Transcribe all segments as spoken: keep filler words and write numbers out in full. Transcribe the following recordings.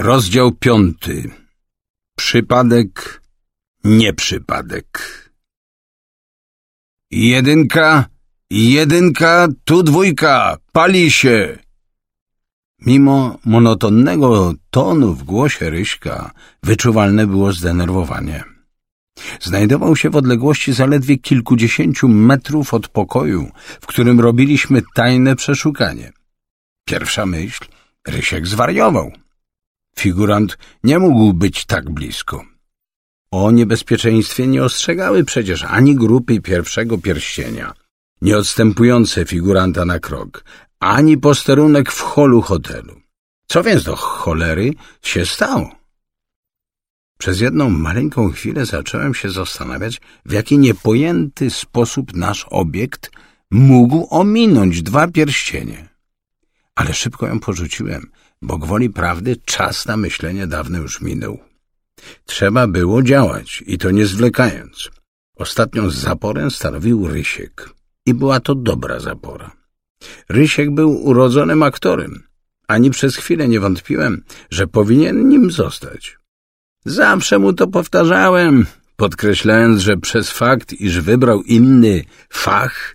Rozdział piąty. Przypadek, nieprzypadek. Jedynka, jedynka, tu dwójka, pali się! Mimo monotonnego tonu w głosie Ryśka wyczuwalne było zdenerwowanie. Znajdował się w odległości zaledwie kilkudziesięciu metrów od pokoju, w którym robiliśmy tajne przeszukanie. Pierwsza myśl, Rysiek zwariował. Figurant nie mógł być tak blisko. O niebezpieczeństwie nie ostrzegały przecież ani grupy pierwszego pierścienia, nie odstępujące figuranta na krok, ani posterunek w holu hotelu. Co więc do cholery się stało? Przez jedną maleńką chwilę zacząłem się zastanawiać, w jaki niepojęty sposób nasz obiekt mógł ominąć dwa pierścienie. Ale szybko ją porzuciłem, bo gwoli prawdy czas na myślenie dawno już minął. Trzeba było działać i to nie zwlekając. Ostatnią zaporę stanowił Rysiek i była to dobra zapora. Rysiek był urodzonym aktorem. Ani przez chwilę nie wątpiłem, że powinien nim zostać. Zawsze mu to powtarzałem, podkreślając, że przez fakt, iż wybrał inny fach,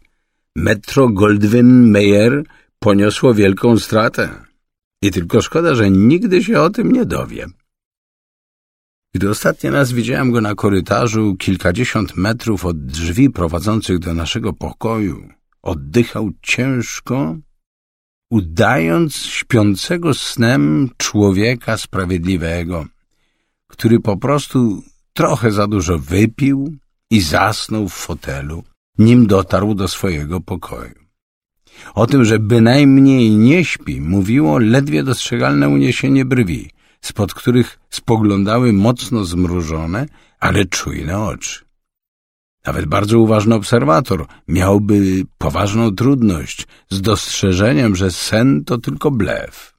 Metro-Goldwyn-Mayer poniosło wielką stratę. I tylko szkoda, że nigdy się o tym nie dowie. Gdy ostatni raz widziałem go na korytarzu kilkadziesiąt metrów od drzwi prowadzących do naszego pokoju, oddychał ciężko, udając śpiącego snem człowieka sprawiedliwego, który po prostu trochę za dużo wypił i zasnął w fotelu, nim dotarł do swojego pokoju. O tym, że bynajmniej nie śpi, mówiło ledwie dostrzegalne uniesienie brwi, spod których spoglądały mocno zmrużone, ale czujne oczy. Nawet bardzo uważny obserwator miałby poważną trudność z dostrzeżeniem, że sen to tylko blef.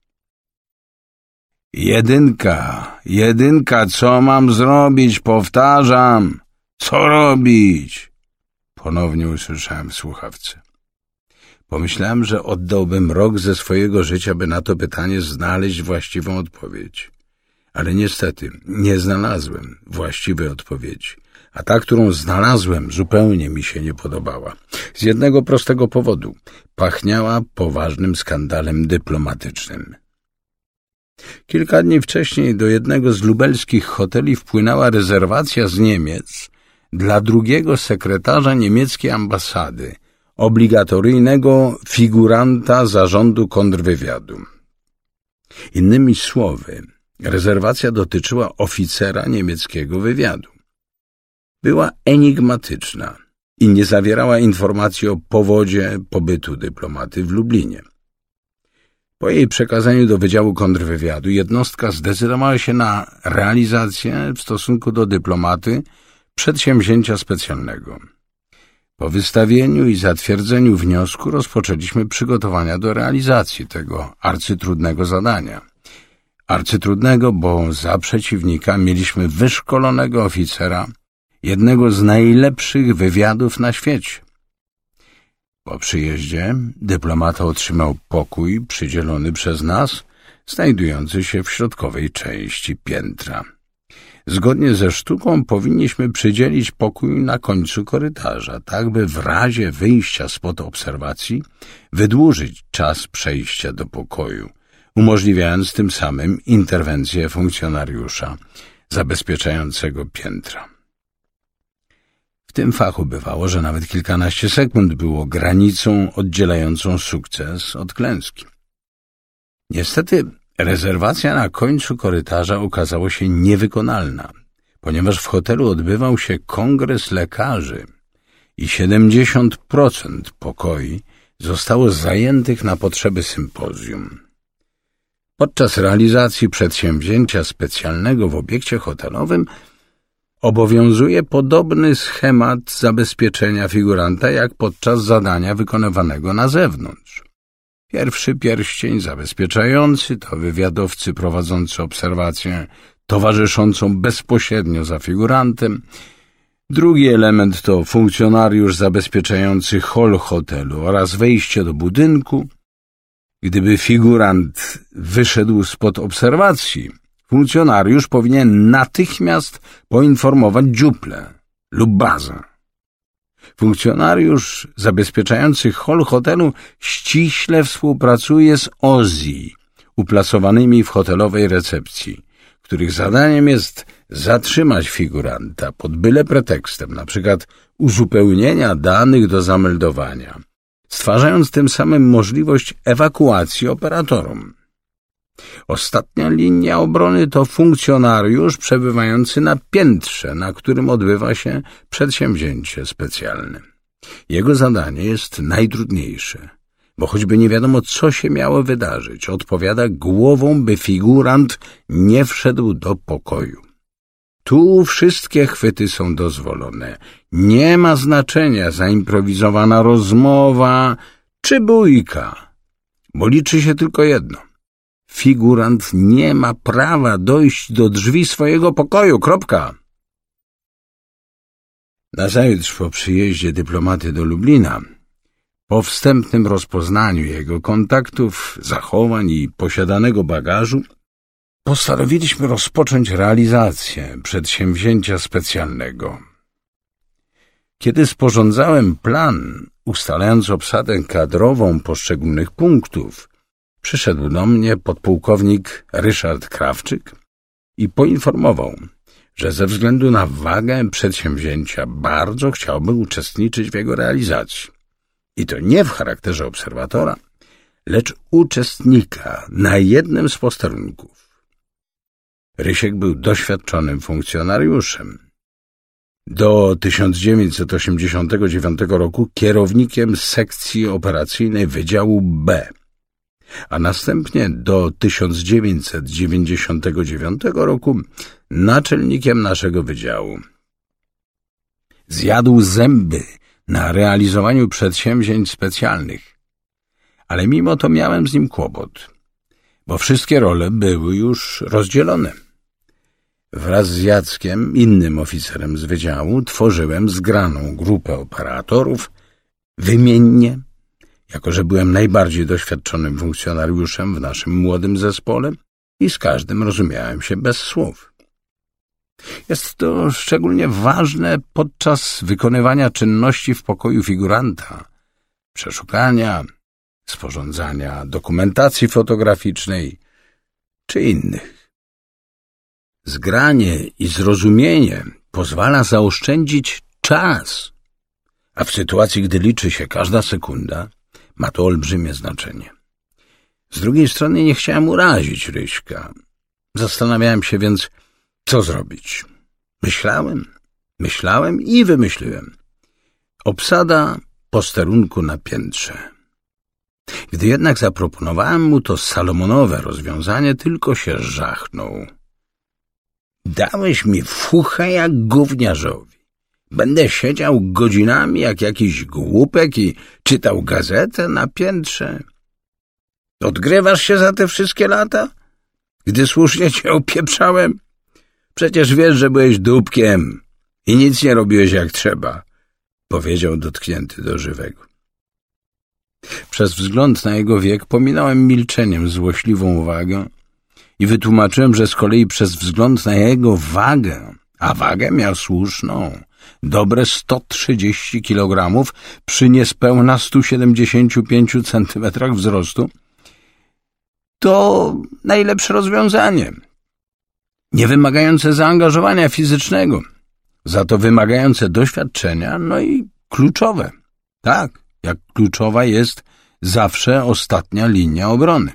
Jedynka, jedynka, co mam zrobić? Powtarzam, co robić? Ponownie usłyszałem w słuchawce. Pomyślałem, że oddałbym rok ze swojego życia, by na to pytanie znaleźć właściwą odpowiedź. Ale niestety nie znalazłem właściwej odpowiedzi, a ta, którą znalazłem, zupełnie mi się nie podobała. Z jednego prostego powodu. Pachniała poważnym skandalem dyplomatycznym. Kilka dni wcześniej do jednego z lubelskich hoteli wpłynęła rezerwacja z Niemiec dla drugiego sekretarza niemieckiej ambasady, obligatoryjnego figuranta zarządu kontrwywiadu. Innymi słowy, rezerwacja dotyczyła oficera niemieckiego wywiadu. Była enigmatyczna i nie zawierała informacji o powodzie pobytu dyplomaty w Lublinie. Po jej przekazaniu do Wydziału Kontrwywiadu jednostka zdecydowała się na realizację w stosunku do dyplomaty przedsięwzięcia specjalnego. Po wystawieniu i zatwierdzeniu wniosku rozpoczęliśmy przygotowania do realizacji tego arcytrudnego zadania. Arcytrudnego, bo za przeciwnika mieliśmy wyszkolonego oficera jednego z najlepszych wywiadów na świecie. Po przyjeździe dyplomata otrzymał pokój przydzielony przez nas, znajdujący się w środkowej części piętra. Zgodnie ze sztuką powinniśmy przydzielić pokój na końcu korytarza, tak by w razie wyjścia spod obserwacji wydłużyć czas przejścia do pokoju, umożliwiając tym samym interwencję funkcjonariusza zabezpieczającego piętra. W tym fachu bywało, że nawet kilkanaście sekund było granicą oddzielającą sukces od klęski. Niestety rezerwacja na końcu korytarza okazała się niewykonalna, ponieważ w hotelu odbywał się kongres lekarzy i siedemdziesiąt procent pokoi zostało zajętych na potrzeby sympozjum. Podczas realizacji przedsięwzięcia specjalnego w obiekcie hotelowym obowiązuje podobny schemat zabezpieczenia figuranta jak podczas zadania wykonywanego na zewnątrz. Pierwszy pierścień zabezpieczający to wywiadowcy prowadzący obserwację towarzyszącą bezpośrednio za figurantem. Drugi element to funkcjonariusz zabezpieczający hol hotelu oraz wejście do budynku. Gdyby figurant wyszedł spod obserwacji, funkcjonariusz powinien natychmiast poinformować dziuplę lub bazę. Funkcjonariusz zabezpieczający hol hotelu ściśle współpracuje z O Z I uplasowanymi w hotelowej recepcji, których zadaniem jest zatrzymać figuranta pod byle pretekstem, na przykład uzupełnienia danych do zameldowania, stwarzając tym samym możliwość ewakuacji operatorom. Ostatnia linia obrony to funkcjonariusz przebywający na piętrze, na którym odbywa się przedsięwzięcie specjalne. Jego zadanie jest najtrudniejsze, bo choćby nie wiadomo, co się miało wydarzyć, odpowiada głową, by figurant nie wszedł do pokoju. Tu wszystkie chwyty są dozwolone. Nie ma znaczenia zaimprowizowana rozmowa czy bójka, bo liczy się tylko jedno. Figurant nie ma prawa dojść do drzwi swojego pokoju. Kropka. Nazajutrz po przyjeździe dyplomaty do Lublina, po wstępnym rozpoznaniu jego kontaktów, zachowań i posiadanego bagażu, postanowiliśmy rozpocząć realizację przedsięwzięcia specjalnego. Kiedy sporządzałem plan, ustalając obsadę kadrową poszczególnych punktów, przyszedł do mnie podpułkownik Ryszard Krawczyk i poinformował, że ze względu na wagę przedsięwzięcia bardzo chciałby uczestniczyć w jego realizacji. I to nie w charakterze obserwatora, lecz uczestnika na jednym z posterunków. Rysiek był doświadczonym funkcjonariuszem. Do tysiąc dziewięćset osiemdziesiątego dziewiątego roku kierownikiem sekcji operacyjnej Wydziału B, a następnie do tysiąc dziewięćset dziewięćdziesiątego dziewiątego roku naczelnikiem naszego wydziału. Zjadł zęby na realizowaniu przedsięwzięć specjalnych, ale mimo to miałem z nim kłopot, bo wszystkie role były już rozdzielone. Wraz z Jackiem, innym oficerem z wydziału, tworzyłem zgraną grupę operatorów wymiennie, jako że byłem najbardziej doświadczonym funkcjonariuszem w naszym młodym zespole i z każdym rozumiałem się bez słów. Jest to szczególnie ważne podczas wykonywania czynności w pokoju figuranta, przeszukania, sporządzania dokumentacji fotograficznej czy innych. Zgranie i zrozumienie pozwala zaoszczędzić czas, a w sytuacji, gdy liczy się każda sekunda, ma to olbrzymie znaczenie. Z drugiej strony nie chciałem urazić Ryśka. Zastanawiałem się więc, co zrobić. Myślałem, myślałem i wymyśliłem. Obsada posterunku na piętrze. Gdy jednak zaproponowałem mu to salomonowe rozwiązanie, tylko się żachnął. Dałeś mi fuchę jak gówniarzowi. Będę siedział godzinami jak jakiś głupek i czytał gazetę na piętrze. Odgrywasz się za te wszystkie lata? Gdy słusznie cię opieprzałem? Przecież wiesz, że byłeś dupkiem i nic nie robiłeś jak trzeba, powiedział dotknięty do żywego. Przez wzgląd na jego wiek pominąłem milczeniem złośliwą uwagę i wytłumaczyłem, że z kolei przez wzgląd na jego wagę, a wagę miał słuszną, dobre sto trzydzieści kilogramów przy niespełna stu siedemdziesięciu pięciu centymetrach wzrostu, to najlepsze rozwiązanie. Nie wymagające zaangażowania fizycznego, za to wymagające doświadczenia, no i kluczowe. Tak, jak kluczowa jest zawsze ostatnia linia obrony.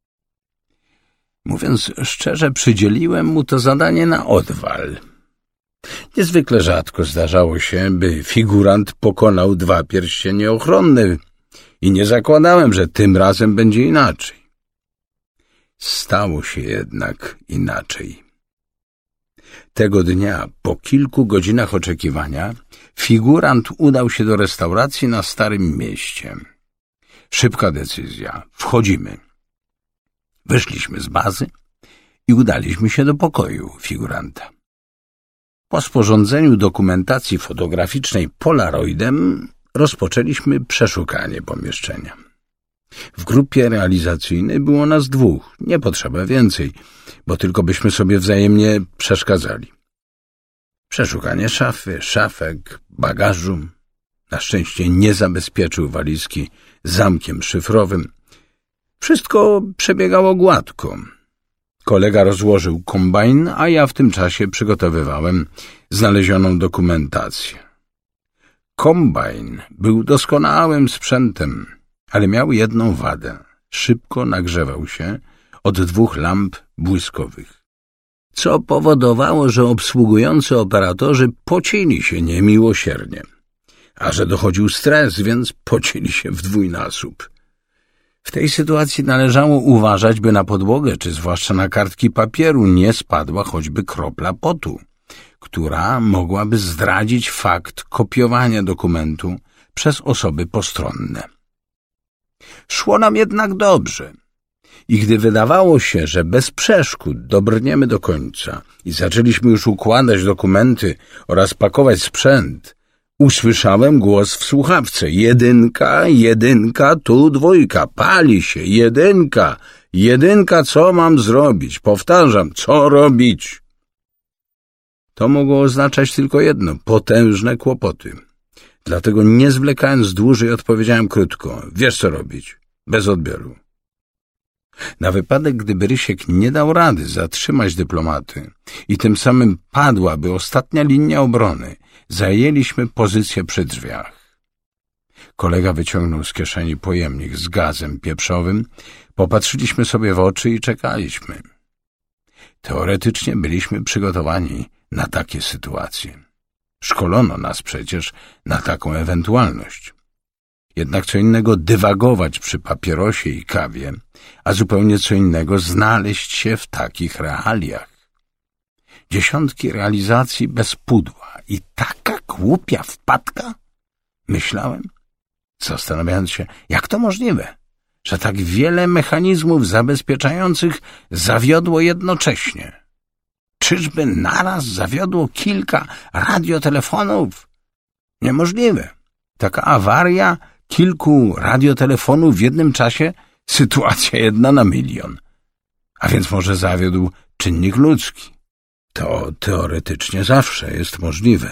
Mówiąc szczerze, przydzieliłem mu to zadanie na odwal. Niezwykle rzadko zdarzało się, by figurant pokonał dwa pierścienie ochronne i nie zakładałem, że tym razem będzie inaczej. Stało się jednak inaczej. Tego dnia, po kilku godzinach oczekiwania, figurant udał się do restauracji na Starym Mieście. Szybka decyzja. Wchodzimy. Wyszliśmy z bazy i udaliśmy się do pokoju figuranta. Po sporządzeniu dokumentacji fotograficznej polaroidem rozpoczęliśmy przeszukanie pomieszczenia. W grupie realizacyjnej było nas dwóch, nie potrzeba więcej, bo tylko byśmy sobie wzajemnie przeszkadzali. Przeszukanie szafy, szafek, bagażu. Na szczęście nie zabezpieczył walizki zamkiem szyfrowym. Wszystko przebiegało gładko. Kolega rozłożył kombajn, a ja w tym czasie przygotowywałem znalezioną dokumentację. Kombajn był doskonałym sprzętem, ale miał jedną wadę. Szybko nagrzewał się od dwóch lamp błyskowych, co powodowało, że obsługujący operatorzy pocili się niemiłosiernie. A że dochodził stres, więc pocili się w dwójnasób. W tej sytuacji należało uważać, by na podłogę, czy zwłaszcza na kartki papieru, nie spadła choćby kropla potu, która mogłaby zdradzić fakt kopiowania dokumentu przez osoby postronne. Szło nam jednak dobrze i gdy wydawało się, że bez przeszkód dobrniemy do końca i zaczęliśmy już układać dokumenty oraz pakować sprzęt, usłyszałem głos w słuchawce. Jedynka, jedynka, tu dwójka, pali się, jedynka, jedynka, co mam zrobić? Powtarzam, co robić? To mogło oznaczać tylko jedno, potężne kłopoty. Dlatego nie zwlekając dłużej odpowiedziałem krótko, wiesz co robić, bez odbioru. Na wypadek, gdyby Rysiek nie dał rady zatrzymać dyplomaty i tym samym padłaby ostatnia linia obrony, zajęliśmy pozycję przy drzwiach. Kolega wyciągnął z kieszeni pojemnik z gazem pieprzowym, popatrzyliśmy sobie w oczy i czekaliśmy. Teoretycznie byliśmy przygotowani na takie sytuacje. Szkolono nas przecież na taką ewentualność. Jednak co innego dywagować przy papierosie i kawie, a zupełnie co innego znaleźć się w takich realiach. Dziesiątki realizacji bez pudła i taka głupia wpadka? Myślałem, zastanawiając się, jak to możliwe, że tak wiele mechanizmów zabezpieczających zawiodło jednocześnie. Czyżby naraz zawiodło kilka radiotelefonów? Niemożliwe. Taka awaria kilku radiotelefonów w jednym czasie, sytuacja jedna na milion. A więc może zawiódł czynnik ludzki. To teoretycznie zawsze jest możliwe.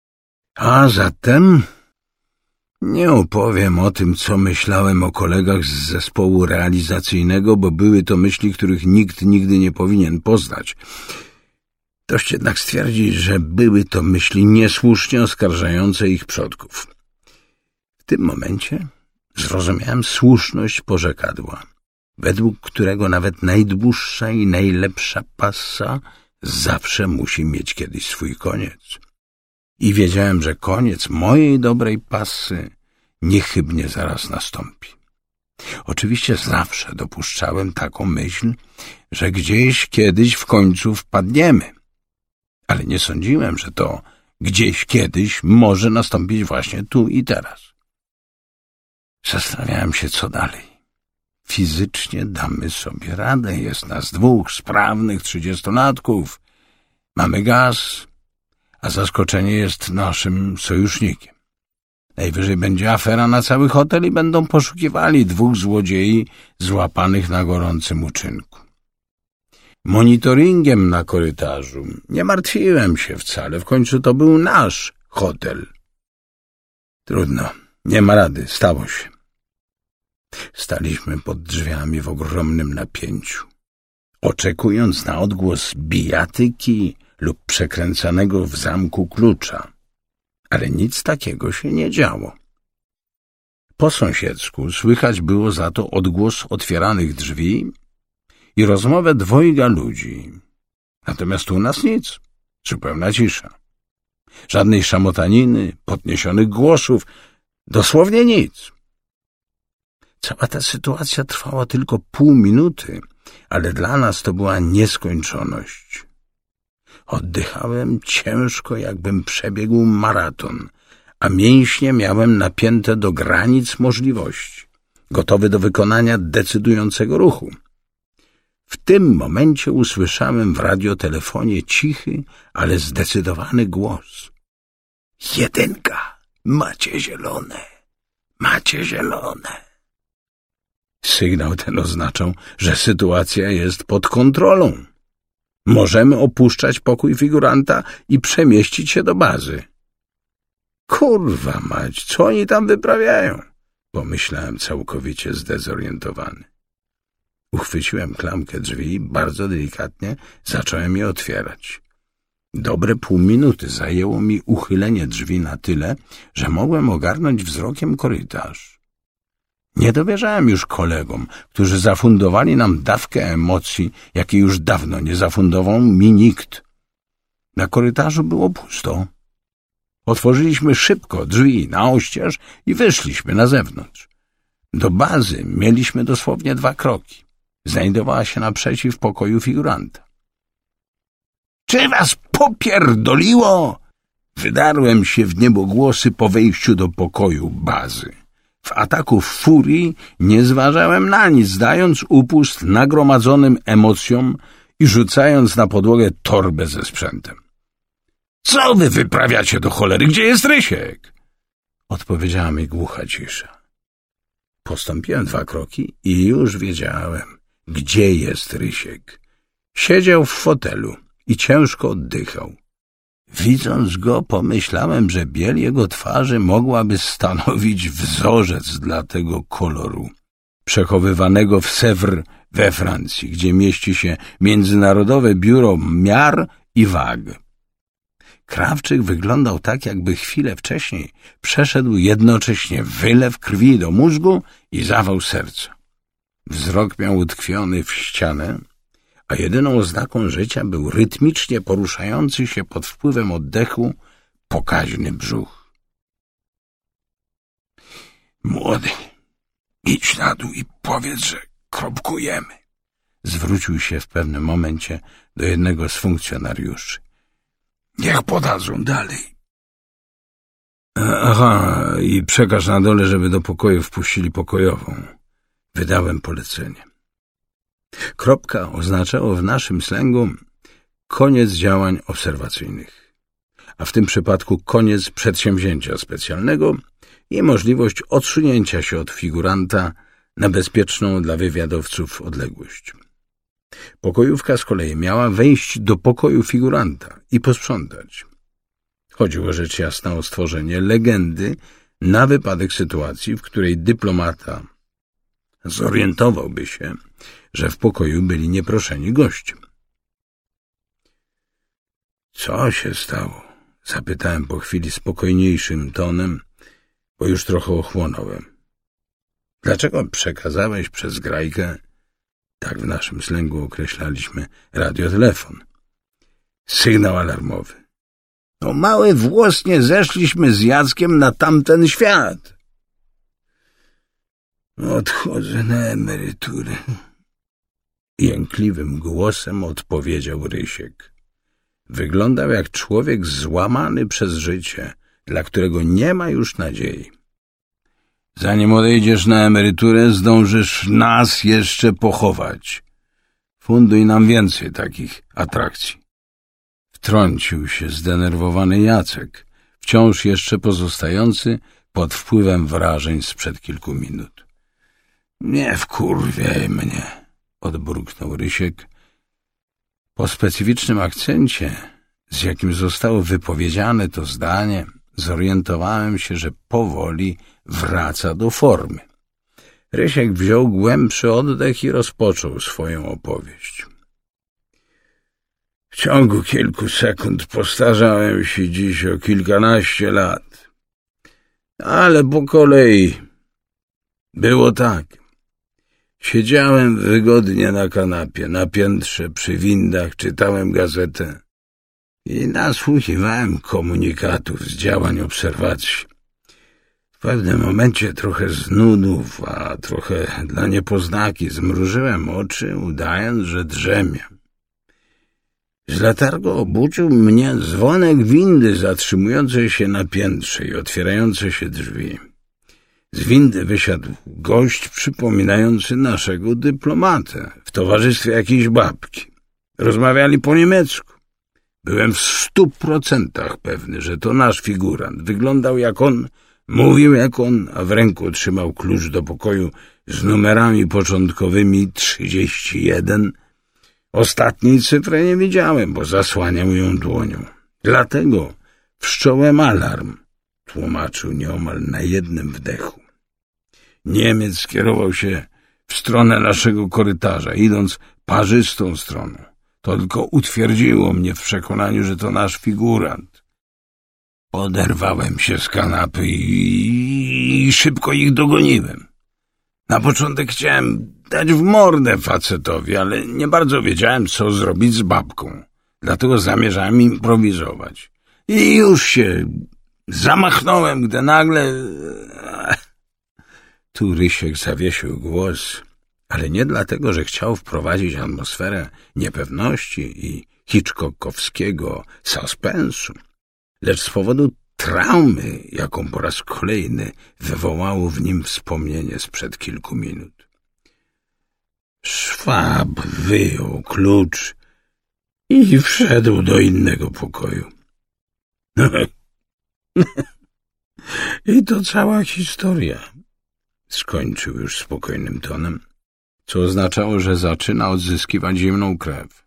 A zatem nie opowiem o tym, co myślałem o kolegach z zespołu realizacyjnego, bo były to myśli, których nikt nigdy nie powinien poznać. Dość jednak stwierdzić, że były to myśli niesłusznie oskarżające ich przodków. W tym momencie zrozumiałem słuszność porzekadła, według którego nawet najdłuższa i najlepsza passa zawsze musi mieć kiedyś swój koniec. I wiedziałem, że koniec mojej dobrej passy niechybnie zaraz nastąpi. Oczywiście zawsze dopuszczałem taką myśl, że gdzieś kiedyś w końcu wpadniemy. Ale nie sądziłem, że to gdzieś kiedyś może nastąpić właśnie tu i teraz. Zastanawiałem się, co dalej. Fizycznie damy sobie radę. Jest nas dwóch sprawnych trzydziestolatków. Mamy gaz, a zaskoczenie jest naszym sojusznikiem. Najwyżej będzie afera na cały hotel i będą poszukiwali dwóch złodziei złapanych na gorącym uczynku. Monitoringiem na korytarzu nie martwiłem się wcale. W końcu to był nasz hotel. Trudno, nie ma rady, stało się. Staliśmy pod drzwiami w ogromnym napięciu, oczekując na odgłos bijatyki lub przekręcanego w zamku klucza. Ale nic takiego się nie działo. Po sąsiedzku słychać było za to odgłos otwieranych drzwi i rozmowę dwojga ludzi. Natomiast u nas nic, zupełna cisza. Żadnej szamotaniny, podniesionych głosów, dosłownie nic. Cała ta sytuacja trwała tylko pół minuty, ale dla nas to była nieskończoność. Oddychałem ciężko, jakbym przebiegł maraton, a mięśnie miałem napięte do granic możliwości, gotowy do wykonania decydującego ruchu. W tym momencie usłyszałem w radiotelefonie cichy, ale zdecydowany głos. Jedynka, macie zielone, macie zielone. Sygnał ten oznaczał, że sytuacja jest pod kontrolą. Możemy opuszczać pokój figuranta i przemieścić się do bazy. Kurwa mać, co oni tam wyprawiają? Pomyślałem całkowicie zdezorientowany. Uchwyciłem klamkę drzwi i bardzo delikatnie zacząłem je otwierać. Dobre pół minuty zajęło mi uchylenie drzwi na tyle, że mogłem ogarnąć wzrokiem korytarz. Nie dowierzałem już kolegom, którzy zafundowali nam dawkę emocji, jakiej już dawno nie zafundował mi nikt. Na korytarzu było pusto. Otworzyliśmy szybko drzwi na oścież i wyszliśmy na zewnątrz. Do bazy mieliśmy dosłownie dwa kroki. Znajdowała się naprzeciw pokoju figuranta. — Czy was popierdoliło? Wydarłem się w niebogłosy po wejściu do pokoju bazy. W ataku furii nie zważałem na nic, dając upust nagromadzonym emocjom i rzucając na podłogę torbę ze sprzętem. — Co wy wyprawiacie do cholery? Gdzie jest Rysiek? Odpowiedziała mi głucha cisza. Postąpiłem dwa kroki i już wiedziałem, gdzie jest Rysiek. Siedział w fotelu i ciężko oddychał. Widząc go, pomyślałem, że biel jego twarzy mogłaby stanowić wzorzec dla tego koloru, przechowywanego w Sèvres we Francji, gdzie mieści się Międzynarodowe Biuro Miar i Wag. Krawczyk wyglądał tak, jakby chwilę wcześniej przeszedł jednocześnie wylew krwi do mózgu i zawał serca. Wzrok miał utkwiony w ścianę, a jedyną oznaką życia był rytmicznie poruszający się pod wpływem oddechu pokaźny brzuch. — Młody, idź na dół i powiedz, że kropkujemy. Zwrócił się w pewnym momencie do jednego z funkcjonariuszy. — Niech podadzą dalej. — Aha, i przekaż na dole, żeby do pokoju wpuścili pokojową. Wydałem polecenie. Kropka oznaczało w naszym slangu koniec działań obserwacyjnych, a w tym przypadku koniec przedsięwzięcia specjalnego i możliwość odsunięcia się od figuranta na bezpieczną dla wywiadowców odległość. Pokojówka z kolei miała wejść do pokoju figuranta i posprzątać. Chodziło rzecz jasna o stworzenie legendy na wypadek sytuacji, w której dyplomata zorientowałby się, że w pokoju byli nieproszeni goście. — Co się stało? — zapytałem po chwili spokojniejszym tonem, bo już trochę ochłonąłem. — Dlaczego przekazałeś przez grajkę, tak w naszym slangu określaliśmy radiotelefon, sygnał alarmowy? — No mały włosnie zeszliśmy z Jackiem na tamten świat. — Odchodzę na emeryturę. Jękliwym głosem odpowiedział Rysiek. Wyglądał jak człowiek złamany przez życie, dla którego nie ma już nadziei. Zanim odejdziesz na emeryturę, zdążysz nas jeszcze pochować. Funduj nam więcej takich atrakcji. Wtrącił się zdenerwowany Jacek, wciąż jeszcze pozostający pod wpływem wrażeń sprzed kilku minut. Nie wkurwiaj mnie, odburknął Rysiek. Po specyficznym akcencie, z jakim zostało wypowiedziane to zdanie, zorientowałem się, że powoli wraca do formy. Rysiek wziął głębszy oddech i rozpoczął swoją opowieść. W ciągu kilku sekund postarzałem się dziś o kilkanaście lat. Ale po kolei było tak. Siedziałem wygodnie na kanapie, na piętrze, przy windach, czytałem gazetę i nasłuchiwałem komunikatów z działań obserwacji. W pewnym momencie trochę z nudów, a trochę dla niepoznaki zmrużyłem oczy, udając, że drzemię. Z letargu obudził mnie dzwonek windy zatrzymującej się na piętrze i otwierające się drzwi. Z windy wysiadł gość przypominający naszego dyplomatę w towarzystwie jakiejś babki. Rozmawiali po niemiecku. Byłem w stu procentach pewny, że to nasz figurant. Wyglądał jak on Mówił jak on, a w ręku trzymał klucz do pokoju z numerami początkowymi trzydzieści jeden. Ostatniej cyfry nie widziałem, bo zasłaniał ją dłonią. Dlatego wszcząłem alarm, tłumaczył nieomal na jednym wdechu. Niemiec skierował się w stronę naszego korytarza, idąc parzystą stroną. To tylko utwierdziło mnie w przekonaniu, że to nasz figurant. Oderwałem się z kanapy i, i szybko ich dogoniłem. Na początek chciałem dać w mordę facetowi, ale nie bardzo wiedziałem, co zrobić z babką. Dlatego zamierzałem improwizować. I już się zamachnąłem, gdy nagle... Tu Rysiek zawiesił głos, ale nie dlatego, że chciał wprowadzić atmosferę niepewności i hitchcockowskiego suspensu, lecz z powodu traumy, jaką po raz kolejny wywołało w nim wspomnienie sprzed kilku minut. Szwab wyjął klucz i wszedł do innego pokoju. I to cała historia. Skończył już spokojnym tonem, co oznaczało, że zaczyna odzyskiwać zimną krew.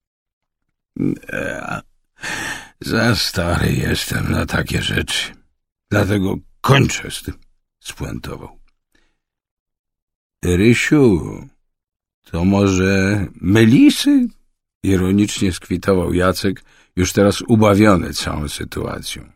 Ja za stary jestem na takie rzeczy, dlatego kończę z tym, spuentował. Rysiu, to może Melisy? Ironicznie skwitował Jacek, już teraz ubawiony całą sytuacją.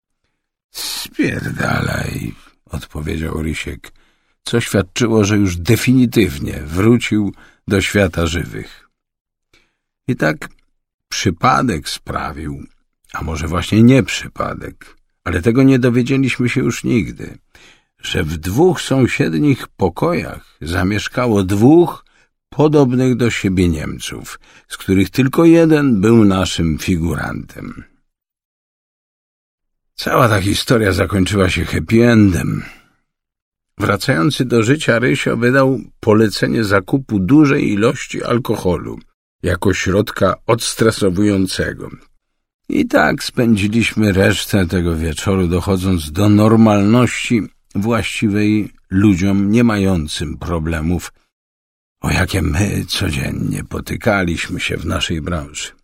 Spierdalaj, odpowiedział Rysiek, co świadczyło, że już definitywnie wrócił do świata żywych. I tak przypadek sprawił, a może właśnie nie przypadek, ale tego nie dowiedzieliśmy się już nigdy, że w dwóch sąsiednich pokojach zamieszkało dwóch podobnych do siebie Niemców, z których tylko jeden był naszym figurantem. Cała ta historia zakończyła się happy endem. Wracający do życia Rysio wydał polecenie zakupu dużej ilości alkoholu jako środka odstresowującego. I tak spędziliśmy resztę tego wieczoru, dochodząc do normalności właściwej ludziom nie mającym problemów, o jakie my codziennie potykaliśmy się w naszej branży.